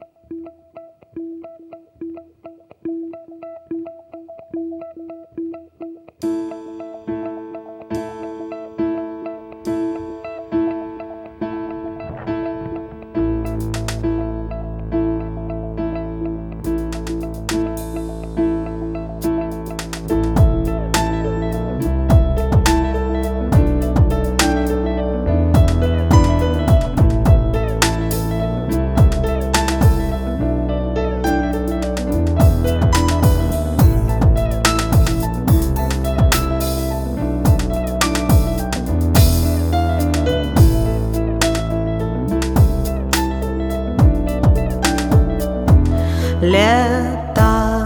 Летать,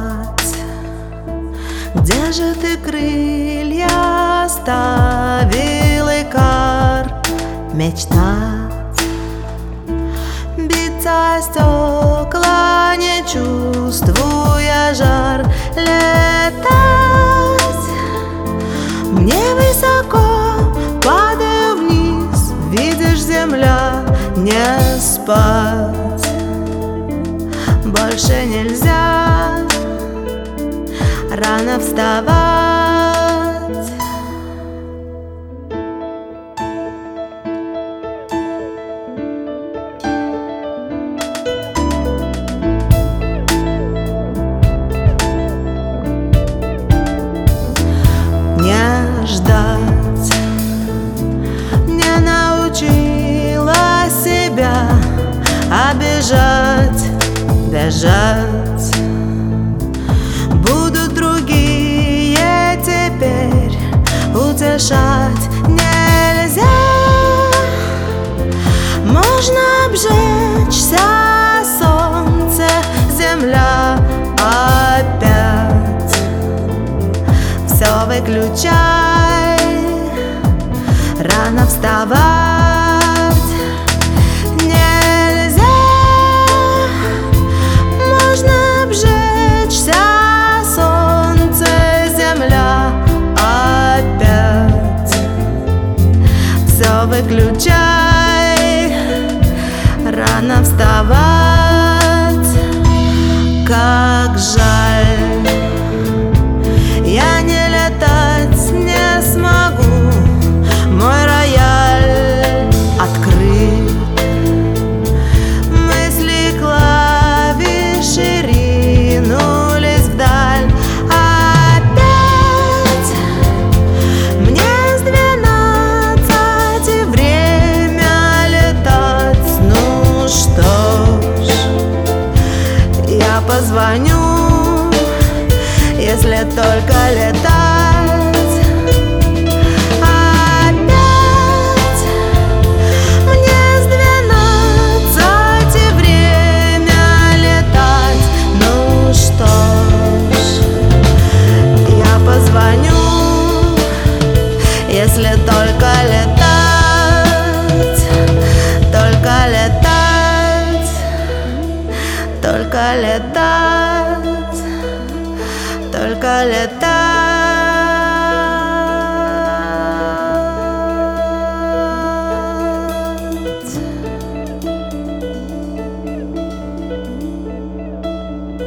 где же ты крылья оставил, Икар? Мечтать, биться о стекла, не чувствуя жар. Летать, мне высоко, падаю вниз, видишь, земля, не спать. Больше нельзя рано вставать. Не ждать, не научила себя обижать. Бежать будут другие теперь, утешать нельзя. Можно обжечься, солнце, земля опять. Все выключай, рано вставать. Выключай, рано вставать. Как жаль, я не летать не смогу. Мой рояль открыт, мысли клавиши ринулись вдаль. Позвоню, если только летать. Опять мне с 12 время летать. Ну что ж, я позвоню, если только летать. Только летать, только летать, только летать.